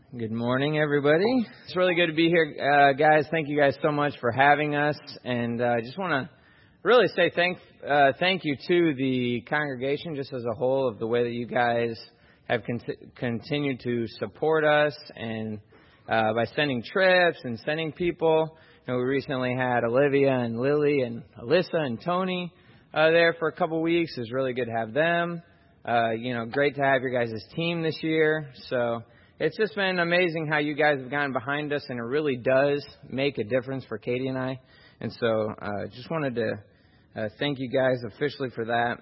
Good morning, everybody. It's really good to be here, guys. Thank you guys so much for having us, and I just want to really say thank you to the congregation just as a whole of the way that you guys have continued to support us, and by sending trips and sending people. You know, we recently had Olivia and Lily and Alyssa and Tony there for a couple weeks. It was really good to have them. Great to have your guys' team this year. So it's just been amazing how you guys have gotten behind us, and it really does make a difference for Katie and I. And so just wanted to thank you guys officially for that.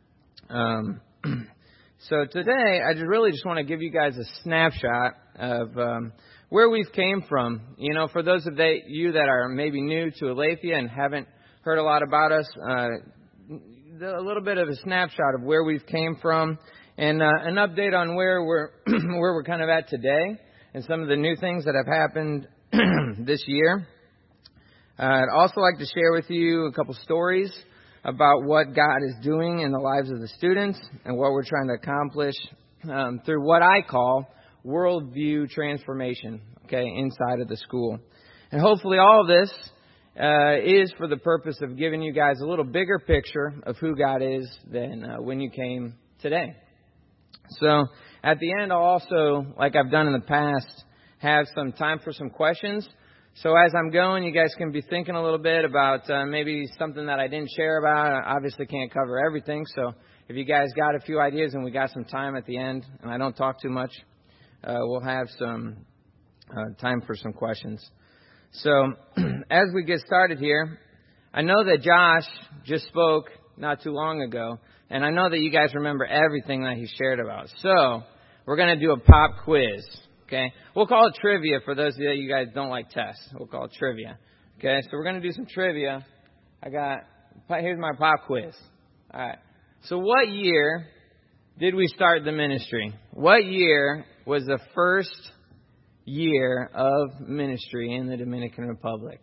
So today, I just want to give you guys a snapshot of where we've came from. You know, for those of you that are maybe new to Aletheia and haven't heard a lot about us, a little bit of a snapshot of where we've came from, and an update on where we're kind of at today, and some of the new things that have happened this year. I'd also like to share with you a couple stories about what God is doing in the lives of the students and what we're trying to accomplish through what I call worldview transformation, inside of the school. And hopefully all of this is for the purpose of giving you guys a little bigger picture of who God is than when you came today. So at the end, I'll also, like I've done in the past, have some time for some questions. So as I'm going, you guys can be thinking a little bit about maybe something that I didn't share about. I obviously can't cover everything. So if you guys got a few ideas and we got some time at the end, and I don't talk too much, we'll have some time for some questions. So as we get started here, I know that Josh just spoke not too long ago, and I know that you guys remember everything that he shared about. So we're going to do a pop quiz, okay? We'll call it trivia for those of you guys don't like tests. We'll call it trivia, okay? So we're going to do some trivia. Here's my pop quiz. All right. So what year did we start the ministry? What year was the first year of ministry in the Dominican Republic?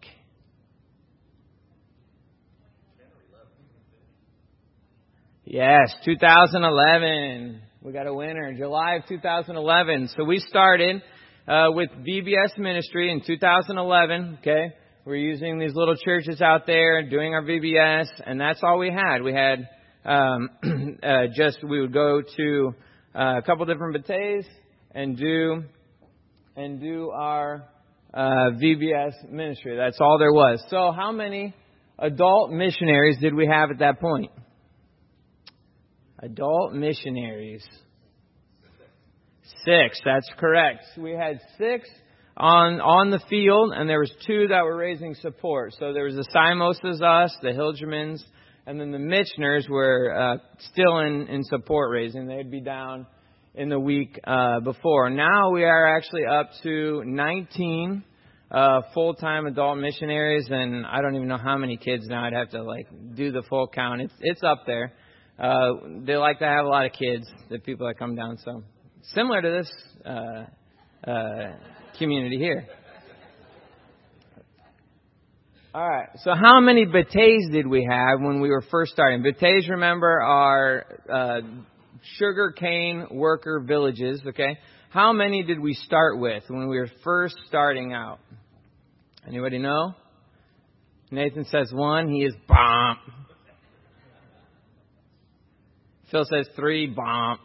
Yes, 2011. We got a winner, July of 2011. So we started with VBS ministry in 2011. Okay, we're using these little churches out there doing our VBS, and that's all we had. We had we would go to a couple different bateys and do our VBS ministry. That's all there was. So how many adult missionaries did we have at that point? Adult missionaries. 6, that's correct. We had 6 on the field, and there was 2 that were raising support. So there was the Simoses, us, the Hilgermans, and then the Mitchners were still in support raising. They'd be down in the week before. Now we are actually up to 19 full-time adult missionaries, and I don't even know how many kids now. I'd have to do the full count. It's up there. They like to have a lot of kids, the people that come down. So similar to this community here. All right. So how many bateys did we have when we were first starting? Bateys, remember, are sugar cane worker villages. Okay. How many did we start with when we were first starting out? Anybody know? Nathan says 1. He is bomb. Phil says 3, bomb.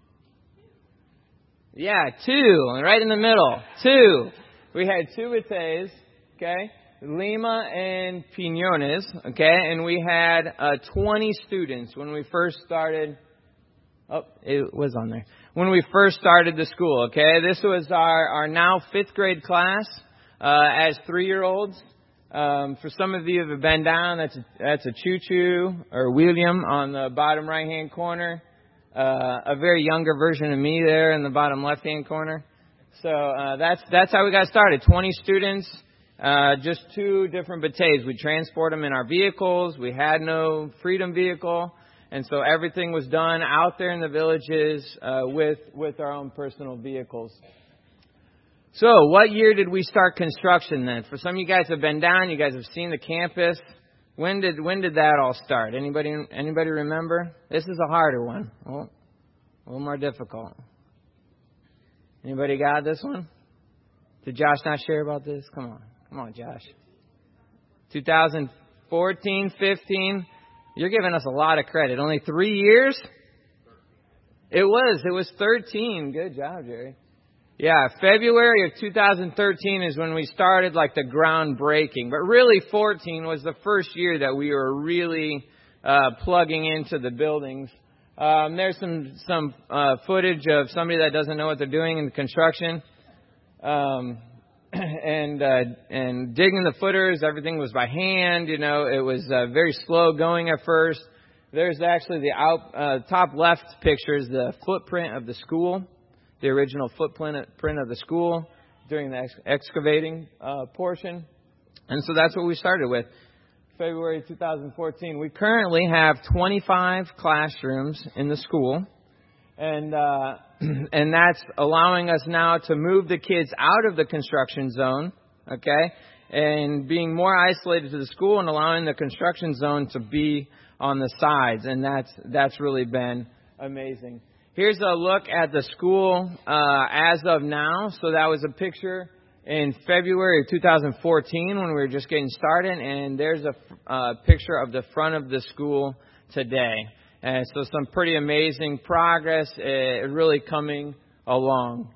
Yeah, 2, right in the middle. 2. We had 2 bateys, okay? Lima and Piñones, okay? And we had 20 students when we first started. Oh, it was on there. When we first started the school, okay? This was our now 5th grade class as 3-year-olds. For some of you who have been down, that's a Choo-Choo or William on the bottom right-hand corner. A very younger version of me there in the bottom left-hand corner. So that's how we got started. 20 students, just 2 different bateys. We transport them in our vehicles. We had no Freedom vehicle, and so everything was done out there in the villages with our own personal vehicles. So, what year did we start construction then? For some of you guys have been down, you guys have seen the campus. When did that all start? Anybody remember? This is a harder one. Well, a little more difficult. Anybody got this one? Did Josh not share about this? Come on, Josh. 2014, 15. You're giving us a lot of credit. Only 3 years? It was 13. Good job, Jerry. Yeah, February of 2013 is when we started like the groundbreaking. But really 14 was the first year that we were really plugging into the buildings. There's some footage of somebody that doesn't know what they're doing in construction. And digging the footers, everything was by hand. You know, it was very slow going at first. There's actually the top left picture is the footprint of the school, the original footprint of the school during the excavating portion. And so that's what we started with, February 2014. We currently have 25 classrooms in the school. And that's allowing us now to move the kids out of the construction zone, okay, and being more isolated to the school and allowing the construction zone to be on the sides. And that's really been amazing. Here's a look at the school as of now. So that was a picture in February of 2014 when we were just getting started. And there's a picture of the front of the school today. And so some pretty amazing progress really coming along.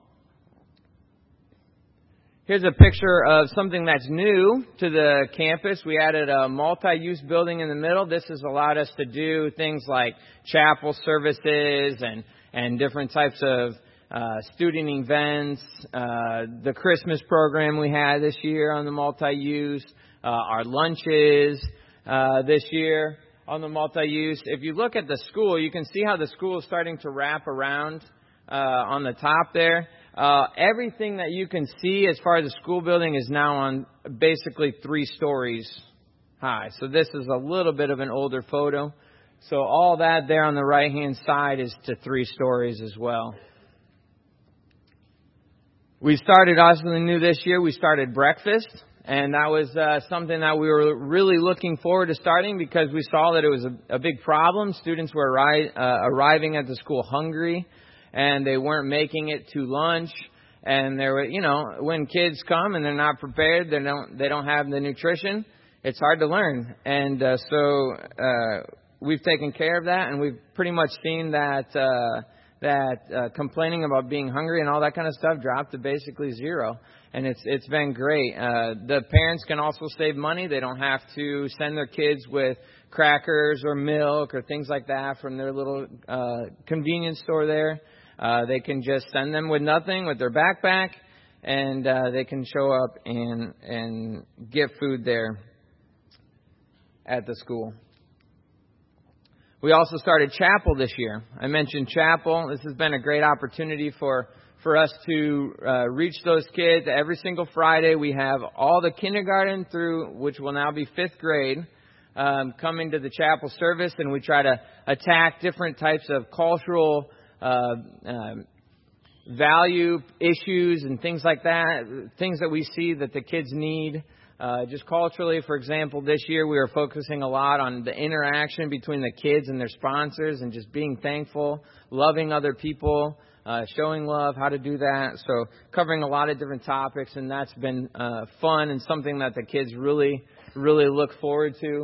Here's a picture of something that's new to the campus. We added a multi-use building in the middle. This has allowed us to do things like chapel services and different types of student events. The Christmas program we had this year on the multi-use. Our lunches this year on the multi-use. If you look at the school, you can see how the school is starting to wrap around on the top there. Everything that you can see as far as the school building is now on basically 3 stories high. So this is a little bit of an older photo. So all that there on the right-hand side is to 3 stories as well. We started also new this year. We started breakfast. And that was something that we were really looking forward to starting because we saw that it was a big problem. Students were arriving at the school hungry, and they weren't making it to lunch. And there were, when kids come and they're not prepared, they don't have the nutrition. It's hard to learn. And so we've taken care of that, and we've pretty much seen that complaining about being hungry and all that kind of stuff dropped to basically 0. And it's been great. The parents can also save money. They don't have to send their kids with crackers or milk or things like that from their little convenience store there. They can just send them with nothing, with their backpack, and they can show up and get food there at the school. We also started chapel this year. I mentioned chapel. This has been a great opportunity for us to reach those kids. Every single Friday we have all the kindergarten through, which will now be 5th grade, coming to the chapel service, and we try to attack different types of cultural value issues and things like that, things that we see that the kids need. Just culturally, for example, this year we were focusing a lot on the interaction between the kids and their sponsors and just being thankful, loving other people, showing love, how to do that. So covering a lot of different topics, and that's been fun and something that the kids really, really look forward to.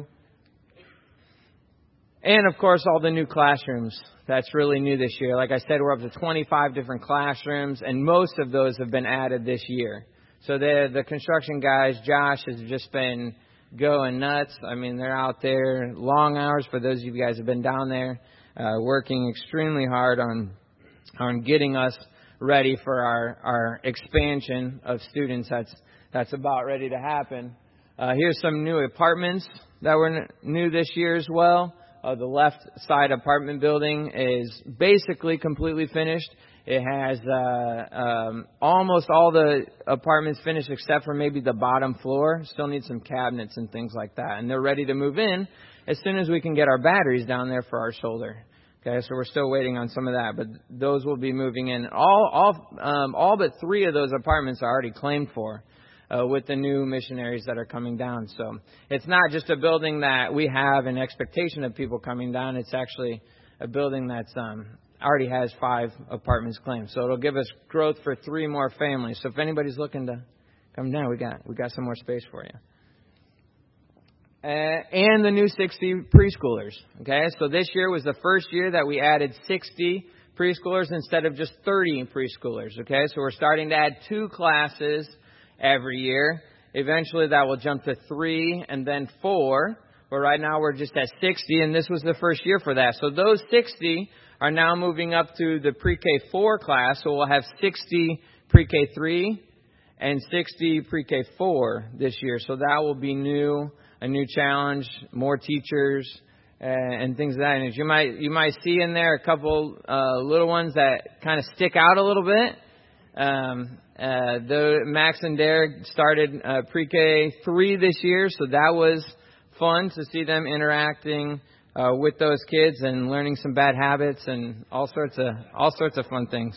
And, of course, all the new classrooms. That's really new this year. Like I said, we're up to 25 different classrooms, and most of those have been added this year. So the construction guys, Josh, has just been going nuts. I mean, they're out there long hours for those of you guys who have been down there, working extremely hard on getting us ready for our expansion of students that's about ready to happen. Here's some new apartments that were new this year as well. The left side apartment building is basically completely finished. It has almost all the apartments finished except for maybe the bottom floor. Still need some cabinets and things like that. And they're ready to move in as soon as we can get our batteries down there for our solar. Okay, so we're still waiting on some of that, but those will be moving in. All but 3 of those apartments are already claimed for with the new missionaries that are coming down. So it's not just a building that we have an expectation of people coming down. It's actually a building that's already has 5 apartments claimed. So it'll give us growth for 3 more families. So if anybody's looking to Come down. We got some more space for you. And the new 60 preschoolers. Okay, so this year was the first year that we added 60 preschoolers instead of just 30 preschoolers. Okay, so we're starting to add 2 classes every year. Eventually that will jump to 3 and then 4. But right now we're just at 60, and this was the first year for that. So those 60 are now moving up to the pre-K 4 class. So we'll have 60 pre-K 3 and 60 pre-K 4 this year. So that will be new. A new challenge, more teachers, and things of that nature. You might see in there a couple little ones that kind of stick out a little bit. Max and Derek started pre-K 3 this year, so that was fun to see them interacting with those kids and learning some bad habits and all sorts of fun things.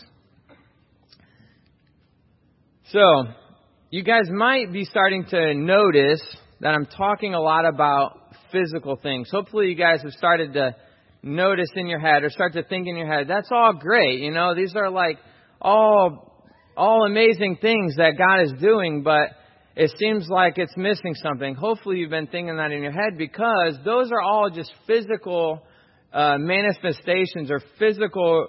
So, you guys might be starting to notice that I'm talking a lot about physical things. Hopefully you guys have started to notice in your head or start to think in your head, that's all great. You know, these are like all amazing things that God is doing, but it seems like it's missing something. Hopefully you've been thinking that in your head, because those are all just physical manifestations or physical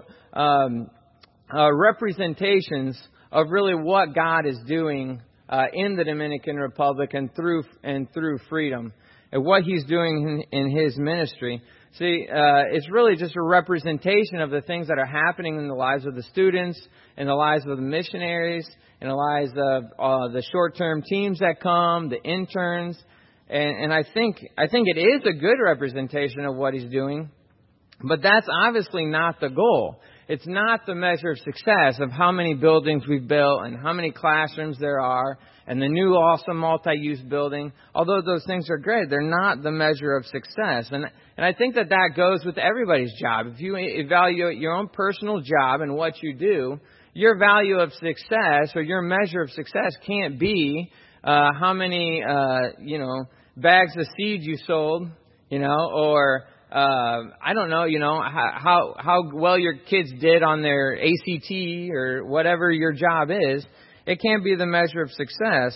representations of really what God is doing in the Dominican Republic and through Freedom, and what He's doing in His ministry. See, it's really just a representation of the things that are happening in the lives of the students, in the lives of the missionaries, in the lives of the short-term teams that come, the interns, and I think it is a good representation of what He's doing, but that's obviously not the goal. It's not the measure of success of how many buildings we've built and how many classrooms there are and the new awesome multi-use building. Although those things are great, they're not the measure of success. And I think that goes with everybody's job. If you evaluate your own personal job and what you do, your value of success or your measure of success can't be how many bags of seeds you sold, or I don't know, how well your kids did on their ACT or whatever your job is. It can't be the measure of success.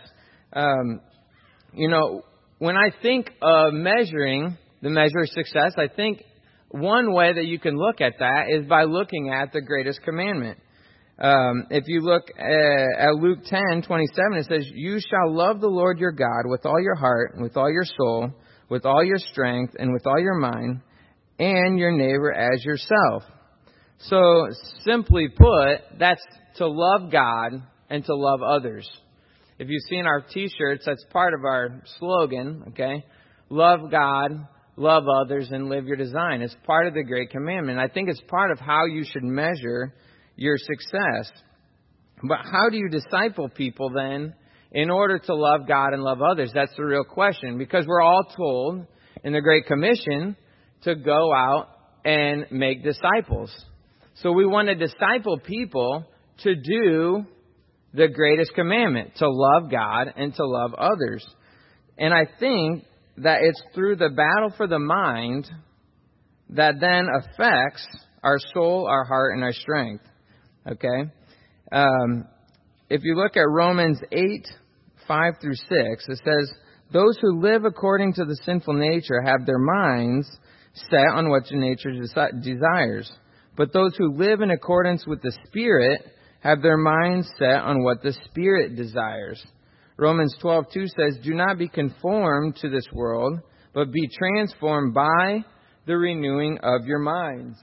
When I think of measuring the measure of success, I think one way that you can look at that is by looking at the greatest commandment. If you look at Luke 10:27, it says, "You shall love the Lord your God with all your heart, and with all your soul, with all your strength, and with all your mind, and your neighbor as yourself." So, simply put, that's to love God and to love others. If you've seen our T-shirts, that's part of our slogan, okay? Love God, love others, and live your design. It's part of the Great Commandment. I think it's part of how you should measure your success. But how do you disciple people then in order to love God and love others? That's the real question, because we're all told in the Great Commission to go out and make disciples. So we want to disciple people to do the greatest commandment, to love God and to love others. And I think that it's through the battle for the mind that then affects our soul, our heart, and our strength. Okay? If you look at Romans 8:5-6, it says, "Those who live according to the sinful nature have their minds set on what the nature desires. But those who live in accordance with the Spirit have their minds set on what the Spirit desires." Romans 12:2 says, "Do not be conformed to this world, but be transformed by the renewing of your minds."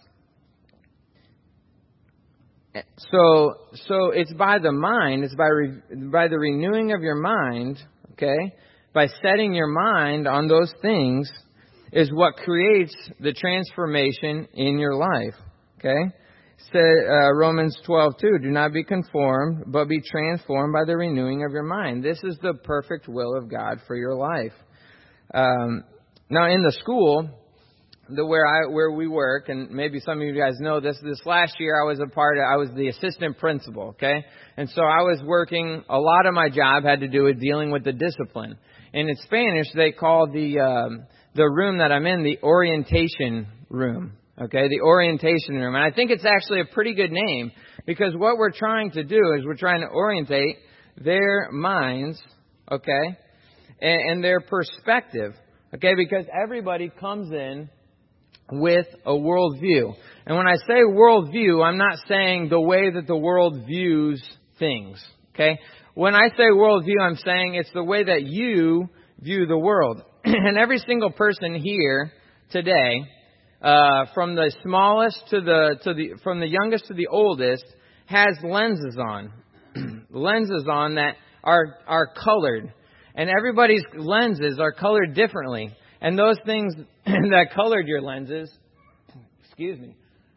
So it's by the mind, it's by the renewing of your mind, okay? By setting your mind on those things is what creates the transformation in your life, okay? Romans 12:2, "Do not be conformed, but be transformed by the renewing of your mind." This is the perfect will of God for your life. Now, in the school, where we work, and maybe some of you guys know this last year I was the assistant principal, okay? And so I was working, a lot of my job had to do with dealing with the discipline. And in Spanish, they call the room that I'm in the orientation room. Okay, the orientation room. And I think it's actually a pretty good name, because what we're trying to do is we're trying to orientate their minds, okay, and their perspective, okay, because everybody comes in with a worldview. And when I say worldview, I'm not saying the way that the world views things, okay? When I say worldview, I'm saying it's the way that you view the world. And every single person here today, from the smallest from the youngest to the oldest, has lenses on. Lenses on that are colored. And everybody's lenses are colored differently. And those things that colored your lenses, excuse me,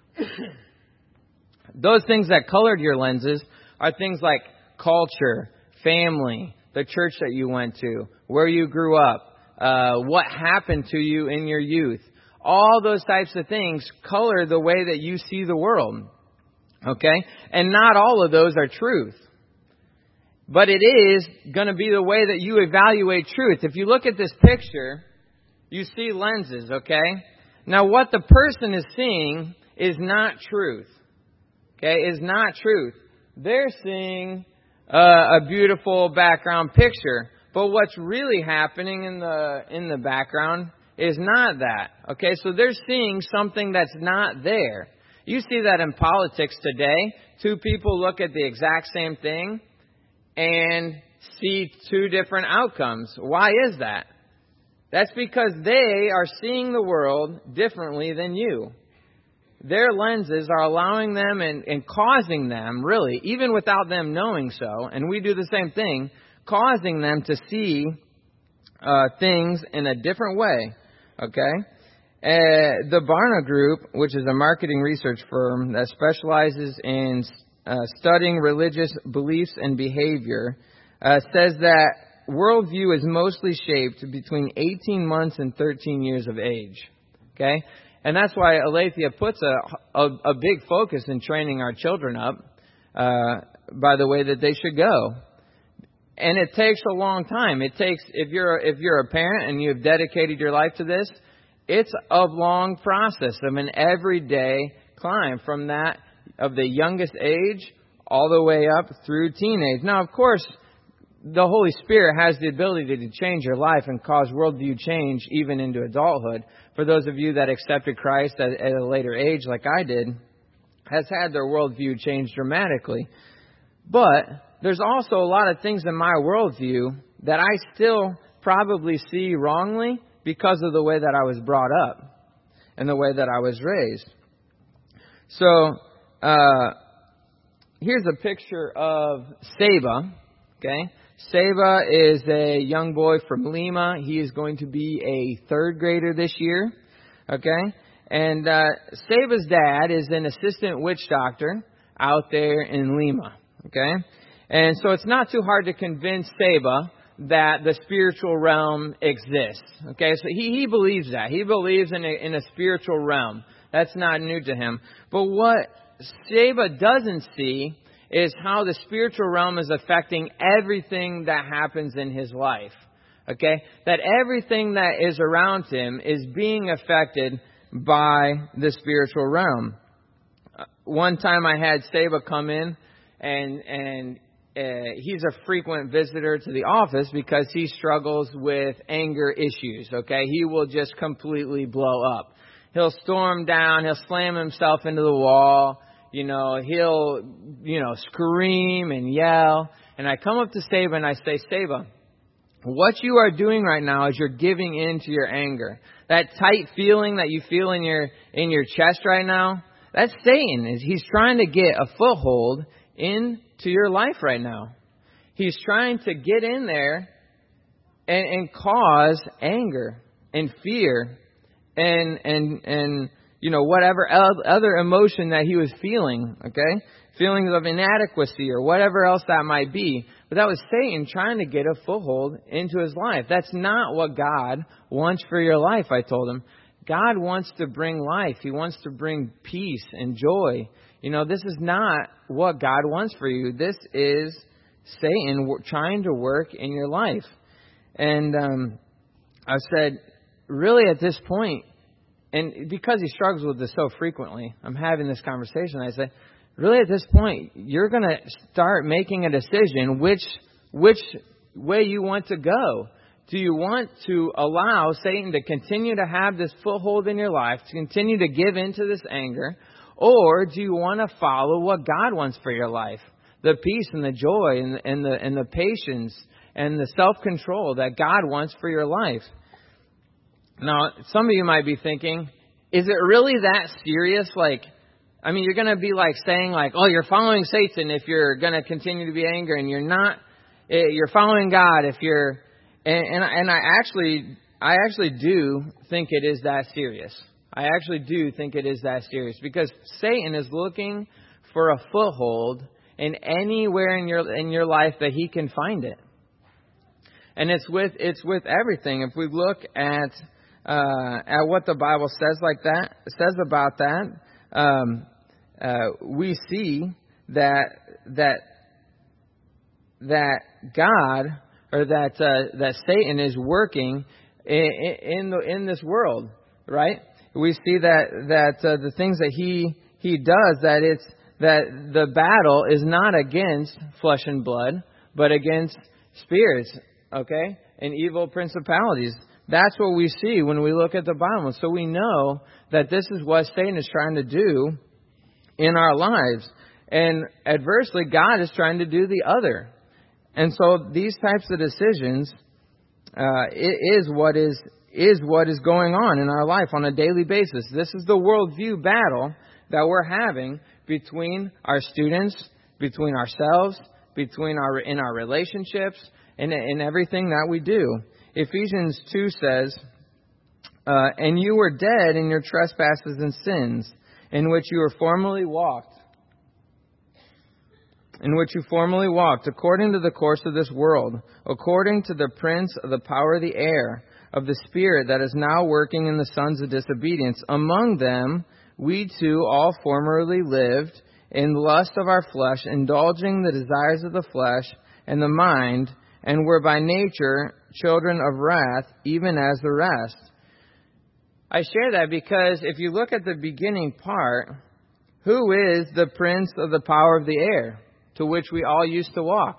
those things that colored your lenses are things like culture, family, the church that you went to, where you grew up, what happened to you in your youth. All those types of things color the way that you see the world. Okay? And not all of those are truth. But it is going to be the way that you evaluate truth. If you look at this picture, you see lenses, okay? Now what the person is seeing is not truth. Okay? Is not truth. They're seeing a beautiful background picture. But what's really happening in the background is not that. Okay? So they're seeing something that's not there. You see that in politics today. Two people look at the exact same thing and see two different outcomes. Why is that? That's because they are seeing the world differently than you. Their lenses are allowing them and causing them, really, even without them knowing so, and we do the same thing, causing them to see things in a different way. Okay? The Barna Group, which is a marketing research firm that specializes in studying religious beliefs and behavior, says that worldview is mostly shaped between 18 months and 13 years of age. Okay? And that's why Aletheia puts a big focus in training our children up by the way that they should go. And it takes a long time. It takes, if you're a parent and you've dedicated your life to this, it's a long process of an everyday climb from that of the youngest age all the way up through teenage. Now, of course, the Holy Spirit has the ability to change your life and cause worldview change even into adulthood. For those of you that accepted Christ at a later age, like I did, has had their worldview change dramatically. But there's also a lot of things in my worldview that I still probably see wrongly because of the way that I was brought up and the way that I was raised. So, here's a picture of Seba. Okay? Seba is a young boy from Lima. He is going to be a third grader this year. Okay? And Seba's dad is an assistant witch doctor out there in Lima. Okay? And so it's not too hard to convince Seba that the spiritual realm exists. Okay? So he believes that. He believes in a spiritual realm. That's not new to him. But what Seba doesn't see is how the spiritual realm is affecting everything that happens in his life. Okay? That everything that is around him is being affected by the spiritual realm. One time I had Seba come in and he's a frequent visitor to the office because he struggles with anger issues. Okay? He will just completely blow up. He'll storm down. He'll slam himself into the wall. He'll, scream and yell. And I come up to Seba and I say, Seba, what you are doing right now is you're giving in to your anger. That tight feeling that you feel in your chest right now, that's Satan. He's trying to get a foothold into your life right now. He's trying to get in there and cause anger and fear and whatever other emotion that he was feeling, okay? Feelings of inadequacy or whatever else that might be. But that was Satan trying to get a foothold into his life. That's not what God wants for your life, I told him. God wants to bring life. He wants to bring peace and joy. This is not what God wants for you. This is Satan trying to work in your life. And I said, really at this point, and because he struggles with this so frequently, I'm having this conversation. I said, really at this point, you're going to start making a decision which way you want to go. Do you want to allow Satan to continue to have this foothold in your life, to continue to give into this anger, or do you want to follow what God wants for your life? The peace and the joy and the patience and the self-control that God wants for your life. Now, some of you might be thinking, is it really that serious? You're going to be saying oh, you're following Satan if you're going to continue to be angry, and you're following God if you're, and I actually do think it is that serious. I actually do think it is that serious, because Satan is looking for a foothold in anywhere in your life that he can find it. And it's with everything. If we look at what the Bible says about that, we see that God, or that Satan is working in this world, right? We see that the things that he does, that the battle is not against flesh and blood, but against spirits, okay, and evil principalities. That's what we see when we look at the Bible. So we know that this is what Satan is trying to do in our lives. And adversely, God is trying to do the other. And so these types of decisions is what is going on in our life on a daily basis. This is the worldview battle that we're having between our students, between ourselves, in our relationships, and in everything that we do. Ephesians 2 says, and you were dead in your trespasses and sins, in which you formerly walked, according to the course of this world, according to the prince of the power of the air, of the spirit that is now working in the sons of disobedience. Among them, we too all formerly lived in the lust of our flesh, indulging the desires of the flesh and the mind, and were by nature children of wrath, even as the rest. I share that because if you look at the beginning part, who is the prince of the power of the air, to which we all used to walk?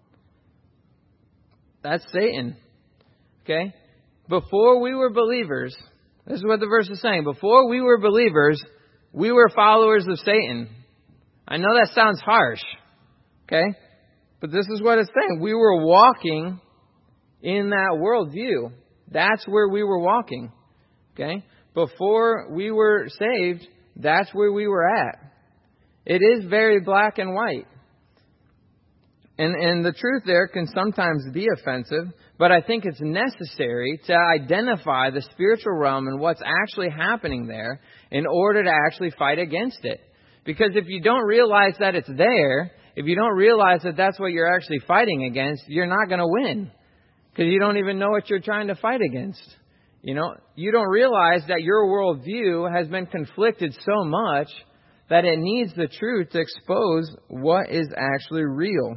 That's Satan. Okay? Before we were believers, this is what the verse is saying. Before we were believers, we were followers of Satan. I know that sounds harsh. Okay? But this is what it's saying. We were walking in that worldview. That's where we were walking. Okay? Before we were saved, that's where we were at. It is very black and white. And the truth there can sometimes be offensive, but I think it's necessary to identify the spiritual realm and what's actually happening there in order to actually fight against it. Because if you don't realize that it's there, if you don't realize that that's what you're actually fighting against, you're not going to win. Because you don't even know what you're trying to fight against. You don't realize that your worldview has been conflicted so much that it needs the truth to expose what is actually real.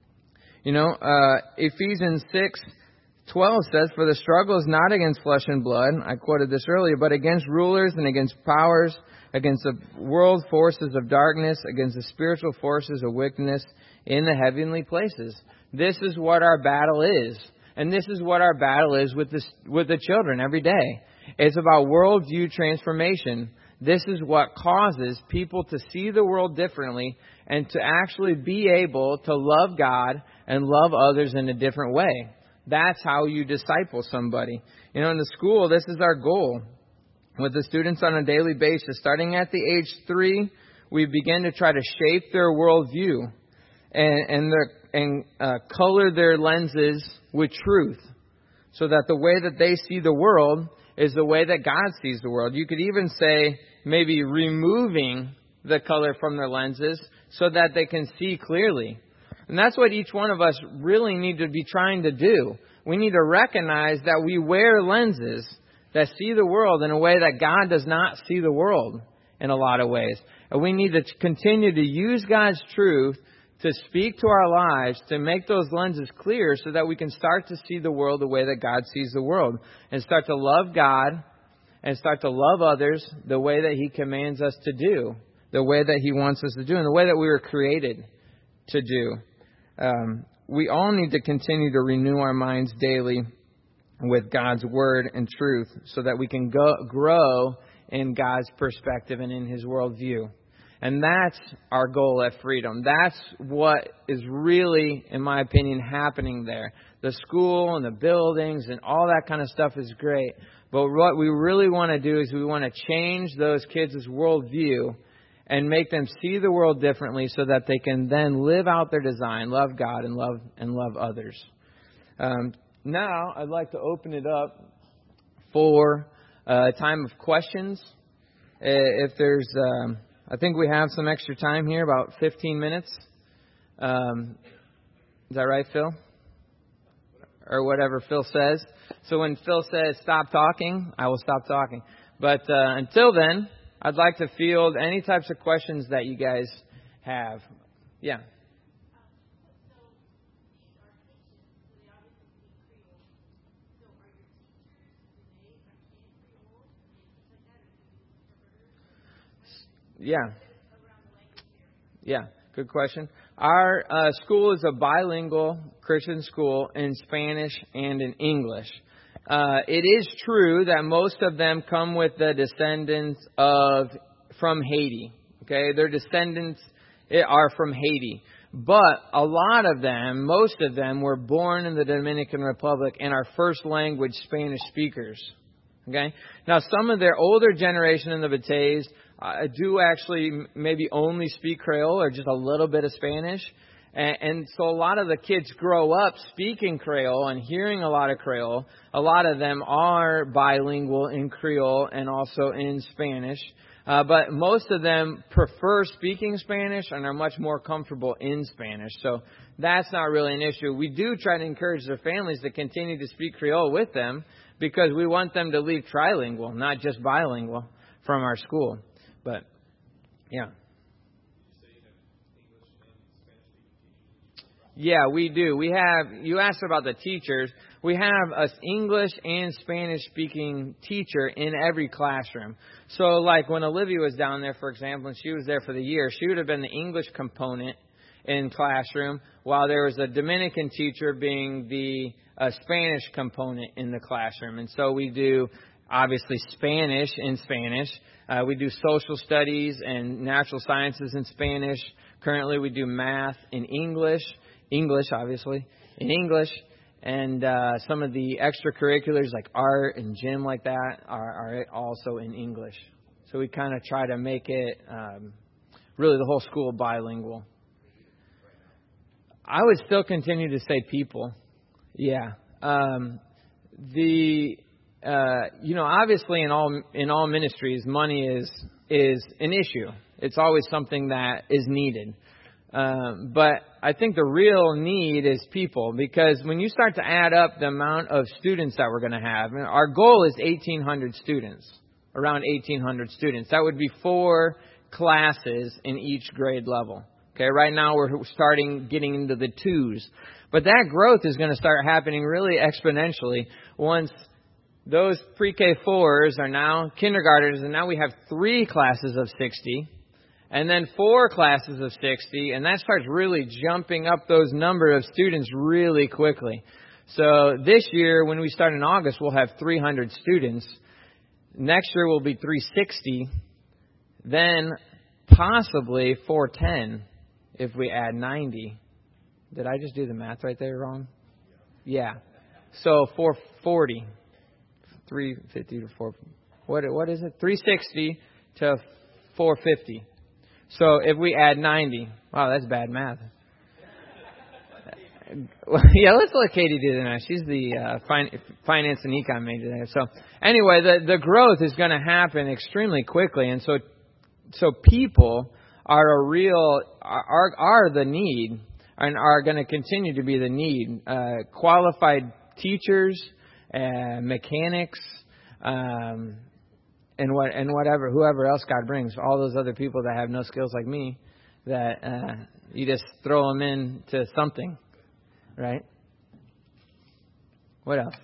Ephesians 6:12 says, for the struggle is not against flesh and blood, I quoted this earlier, but against rulers and against powers, against the world forces of darkness, against the spiritual forces of wickedness in the heavenly places. This is what our battle is. And this is what our battle is with the children every day. It's about worldview transformation. This is what causes people to see the world differently and to actually be able to love God and love others in a different way. That's how you disciple somebody. In the school, this is our goal. With the students on a daily basis, starting at the age 3, we begin to try to shape their worldview and color their lenses with truth, so that the way that they see the world is the way that God sees the world. You could even say maybe removing the color from their lenses so that they can see clearly. And that's what each one of us really need to be trying to do. We need to recognize that we wear lenses that see the world in a way that God does not see the world in a lot of ways. And we need to continue to use God's truth to speak to our lives, to make those lenses clear so that we can start to see the world the way that God sees the world, and start to love God and start to love others the way that He commands us to do. the way that He wants us to do and the way that we were created to do. We all need to continue to renew our minds daily with God's Word and truth so that we can grow in God's perspective and in His worldview. And that's our goal at Freedom. That's what is really, in my opinion, happening there. The school and the buildings and all that kind of stuff is great. But what we really want to do is we want to change those kids' worldview and make them see the world differently so that they can then live out their design, love God and love others. Now, I'd like to open it up for a time of questions. If there's, I think we have some extra time here, about 15 minutes. Is that right, Phil? Or whatever Phil says. So when Phil says stop talking, I will stop talking. But until then, I'd like to field any types of questions that you guys have. Yeah. Yeah, good question. Our school is a bilingual Christian school in Spanish and in English. It is true that most of them come with the descendants from Haiti. Okay, their descendants are from Haiti. But a lot of them, most of them, were born in the Dominican Republic and are first language Spanish speakers. Okay, now some of their older generation in the Batays do actually maybe only speak Creole or just a little bit of Spanish. And so a lot of the kids grow up speaking Creole and hearing a lot of Creole. A lot of them are bilingual in Creole and also in Spanish. But most of them prefer speaking Spanish and are much more comfortable in Spanish. So that's not really an issue. We do try to encourage their families to continue to speak Creole with them because we want them to leave trilingual, not just bilingual, from our school. But, yeah. Yeah, we do. We have, you asked about the teachers. We have an English and Spanish speaking teacher in every classroom. So like when Olivia was down there, for example, and she was there for the year, she would have been the English component in classroom, while there was a Dominican teacher being the Spanish component in the classroom. And so we do obviously Spanish in Spanish. We do social studies and natural sciences in Spanish. Currently we do math in English, obviously, in English. And some of the extracurriculars like art and gym like that are also in English. So we kind of try to make it really the whole school bilingual. I would still continue to say people. Yeah. Obviously in all ministries, money is an issue. It's always something that is needed. But I think the real need is people, because when you start to add up the amount of students that we're going to have, our goal is 1,800 students, around 1,800 students. That would be 4 classes in each grade level. Okay, right now we're getting into the 2s. But that growth is going to start happening really exponentially once those pre-K 4s are now kindergartners, and now we have 3 classes of 60. And then 4 classes of 60, and that starts really jumping up those number of students really quickly. So this year, when we start in August, we'll have 300 students. Next year will be 360. Then possibly 410 if we add 90. Did I just do the math right there wrong? Yeah. So 440. 350 to 4. What is it? 360 to 450. So if we add 90, wow, that's bad math. Yeah, let's let Katie do the math. She's the finance and econ major there. So anyway, the growth is going to happen extremely quickly, and so people are the need and are going to continue to be the need. Qualified teachers, mechanics. Whoever else God brings, all those other people that have no skills like me, that you just throw them into something, right? What else?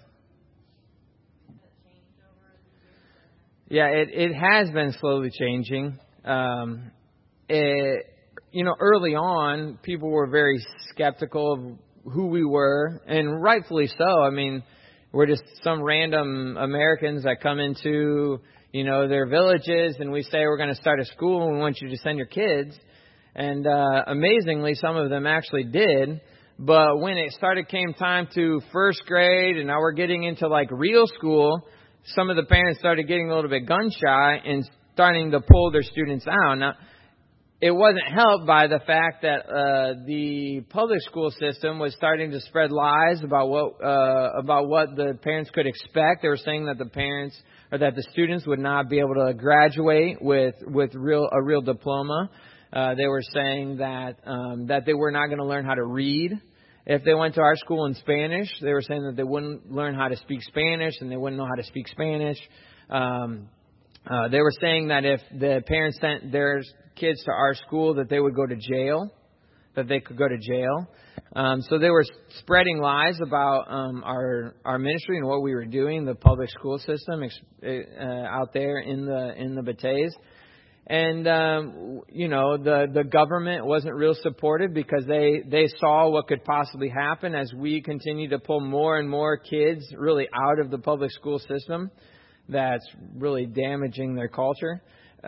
Yeah, it has been slowly changing. early on, people were very skeptical of who we were, and rightfully so. I mean, we're just some random Americans that come into, their villages, and we say we're going to start a school and we want you to send your kids. And amazingly, some of them actually did. But when it came time to first grade, and now we're getting into like real school, some of the parents started getting a little bit gun shy and starting to pull their students out. Now, it wasn't helped by the fact that the public school system was starting to spread lies about what the parents could expect. They were saying that the students would not be able to graduate with a real diploma. They were saying that they were not going to learn how to read if they went to our school in Spanish. They were saying that they wouldn't learn how to speak Spanish, and they wouldn't know how to speak Spanish. They were saying that if the parents sent their kids to our school, that they would go to jail, that they could go to jail. So they were spreading lies about our ministry and what we were doing, the public school system out there in the Bateyes. And, the government wasn't real supportive because they saw what could possibly happen as we continue to pull more and more kids really out of the public school system. That's really damaging their culture.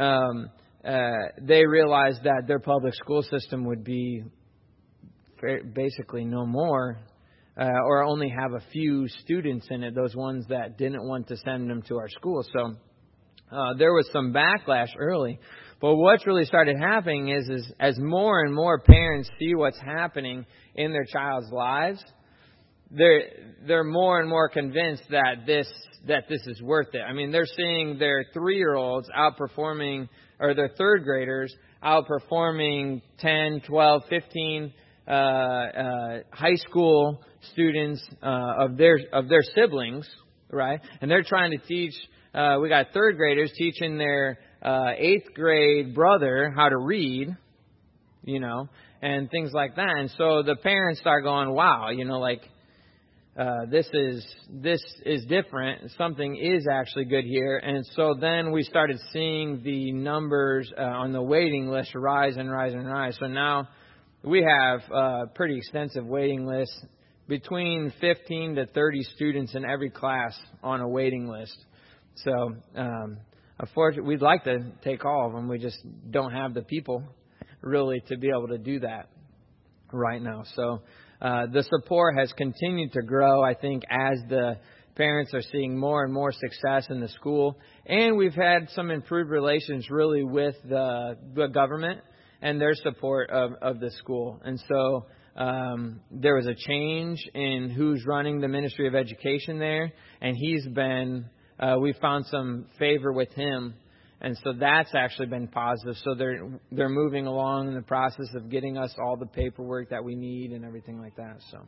They realized that their public school system would be basically no more, or only have a few students in it, those ones that didn't want to send them to our school. So there was some backlash early. But what's really started happening is as more and more parents see what's happening in their child's lives, they're more and more convinced that this is worth it. I mean, they're seeing their 3-year-olds outperforming, or their third graders outperforming 10, 12, 15 high school students of their siblings, right? And they're trying to teach. We got third graders teaching their 8th grade brother how to read, and things like that. And so the parents start going, wow, this is different. Something is actually good here. And so then we started seeing the numbers on the waiting list rise and rise and rise. So now we have a pretty extensive waiting list, between 15 to 30 students in every class on a waiting list. So, unfortunately, we'd like to take all of them. We just don't have the people really to be able to do that right now. So, the support has continued to grow, I think, as the parents are seeing more and more success in the school. And we've had some improved relations really with the government and their support of the school. And so there was a change in who's running the Ministry of Education there. And we found some favor with him. And so that's actually been positive. So they're moving along in the process of getting us all the paperwork that we need and everything like that. So,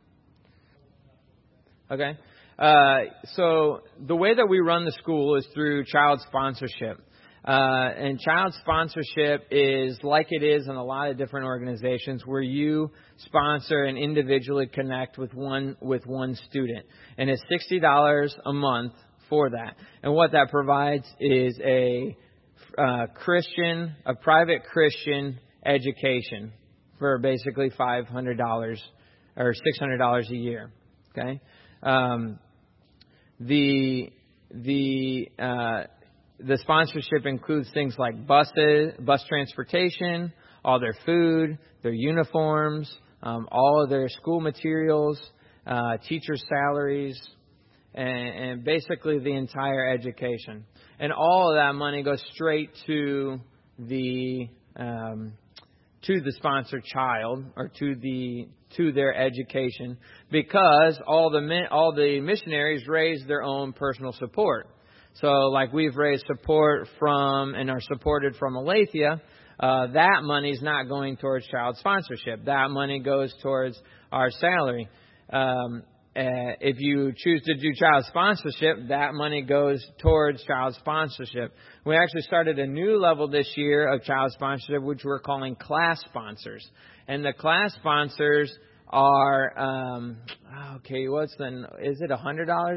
okay. So the way that we run the school is through child sponsorship. And child sponsorship is like it is in a lot of different organizations where you sponsor and individually connect with one student. And it's $60 a month for that. And what that provides is a private Christian education for basically $500 or $600 a year. Okay. The sponsorship includes things like bus transportation, all their food, their uniforms, all of their school materials, teachers' salaries, and basically the entire education. And all of that money goes straight to the sponsored child or to their education, because all the missionaries raise their own personal support. So, like we've raised support from and are supported from Aletheia, that money is not going towards child sponsorship. That money goes towards our salary. If you choose to do child sponsorship, that money goes towards child sponsorship. We actually started a new level this year of child sponsorship, which we're calling class sponsors. And the class sponsors are, is it $100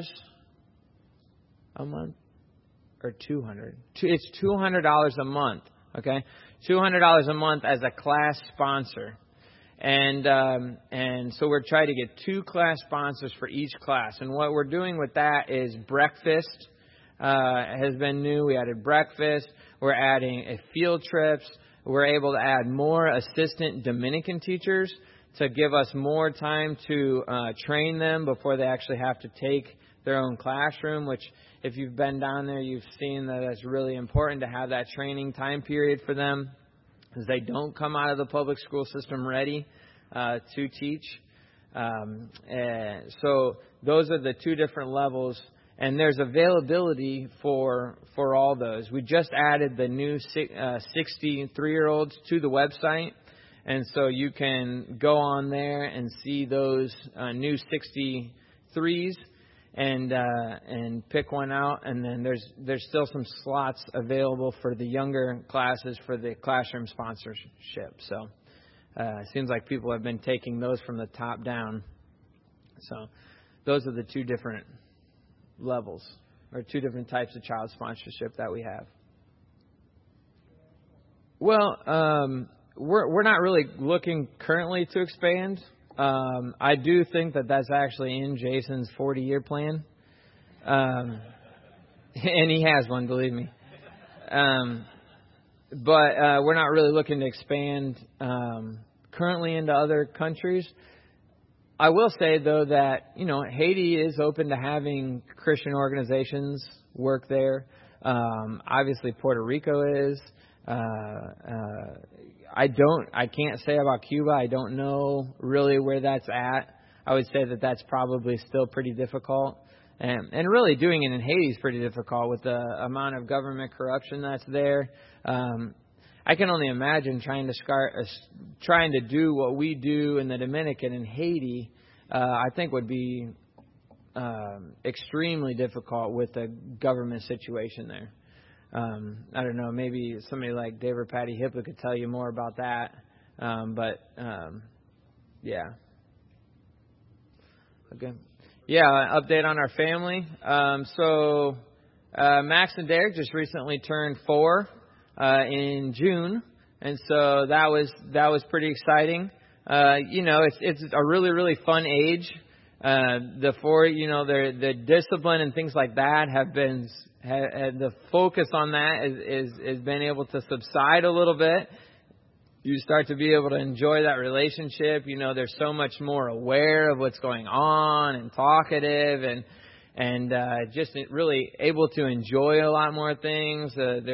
a month or $200? It's $200 a month. Okay. $200 a month as a class sponsor. And so we're trying to get 2 class sponsors for each class. And what we're doing with that is breakfast has been new. We added breakfast. We're adding field trips. We're able to add more assistant Dominican teachers to give us more time to train them before they actually have to take their own classroom, which if you've been down there, you've seen that it's really important to have that training time period for them, because they don't come out of the public school system ready to teach. So those are the 2 different levels, and there's availability for all those. We just added the new 63-year-olds to the website, and so you can go on there and see those new 63s and pick one out. And then there's still some slots available for the younger classes for the classroom sponsorship. So it seems like people have been taking those from the top down. So those are the 2 different levels, or 2 different types of child sponsorship that we have. Well, we're not really looking currently to expand. I do think that that's actually in Jason's 40-year plan. And he has one, believe me. But we're not really looking to expand currently into other countries. I will say, though, that, Haiti is open to having Christian organizations work there. Obviously, Puerto Rico is. I can't say about Cuba. I don't know really where that's at. I would say that that's probably still pretty difficult. And really doing it in Haiti is pretty difficult with the amount of government corruption that's there. I can only imagine trying to do what we do in the Dominican and Haiti. I think would be extremely difficult with the government situation there. I don't know, maybe somebody like Dave or Patty Hipple could tell you more about that. Yeah. Okay. Yeah, update on our family. So Max and Derek just recently turned 4 in June, and so that was pretty exciting. It's a really, really fun age. The 4, the discipline and things like that the focus on that is been able to subside a little bit. You start to be able to enjoy that relationship. They're so much more aware of what's going on and talkative and just really able to enjoy a lot more things.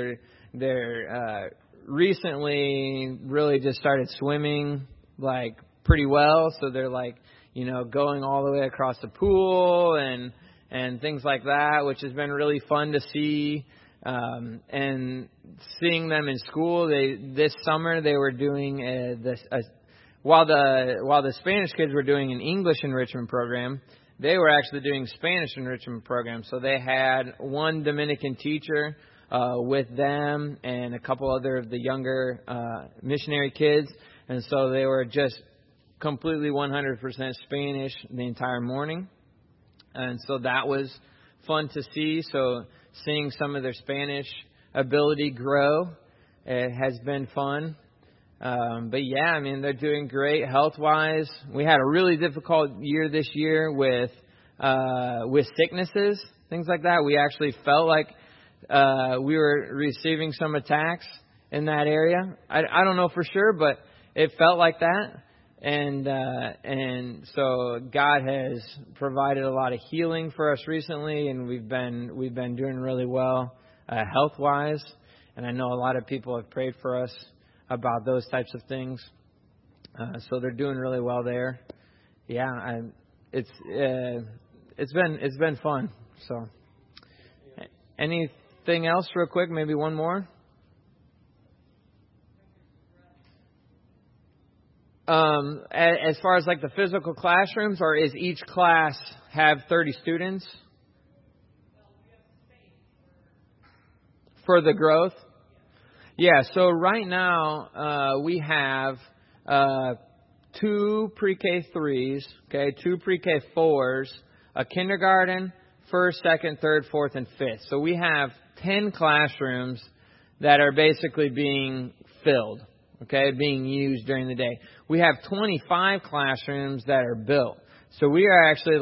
They're recently really just started swimming like pretty well. So they're like, going all the way across the pool and things like that, which has been really fun to see. And seeing them in school, this summer they were doing while the Spanish kids were doing an English enrichment program, they were actually doing Spanish enrichment program. So they had one Dominican teacher with them and a couple other of the younger missionary kids, and so they were just completely 100% Spanish the entire morning. And so that was fun to see. So seeing some of their Spanish ability grow has been fun. But yeah, I mean, they're doing great health-wise. We had a really difficult year this year with sicknesses, things like that. We actually felt like we were receiving some attacks in that area. I don't know for sure, but it felt like that. And so God has provided a lot of healing for us recently, and we've been doing really well health-wise. And I know a lot of people have prayed for us about those types of things. So they're doing really well there. Yeah, it's been fun. So anything else real quick? Maybe one more. As far as like the physical classrooms, or is each class have 30 students for the growth? Yeah, so right now we have 2 pre-K 3s, okay, 2 pre-K 4s, a kindergarten, 1st, 2nd, 3rd, 4th, and 5th. So we have 10 classrooms that are basically being filled, okay, being used during the day. We have 25 classrooms that are built. So we are actually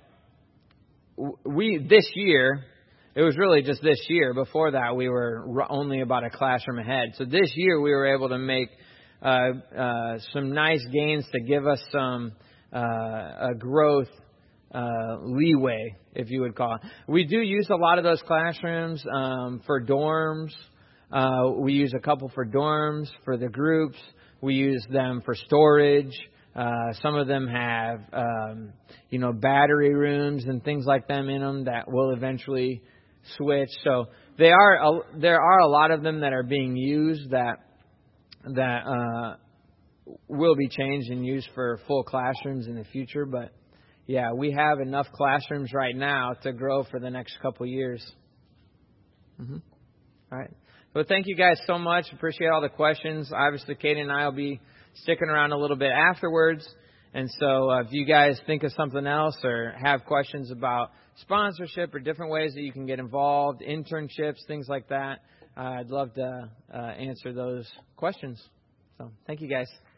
this year, it was really just this year. Before that, we were only about a classroom ahead. So this year, we were able to make some nice gains to give us some a growth leeway, if you would call it. We do use a lot of those classrooms for dorms. We use a couple for dorms, for the groups. We use them for storage. Some of them have, battery rooms and things like them in them that will eventually switch. So there are a lot of them that are being used that will be changed and used for full classrooms in the future. But yeah, we have enough classrooms right now to grow for the next couple of years. Mm-hmm. All right. Well, thank you guys so much. Appreciate all the questions. Obviously, Katie and I will be sticking around a little bit afterwards. And so if you guys think of something else or have questions about sponsorship or different ways that you can get involved, internships, things like that, I'd love to answer those questions. So thank you guys.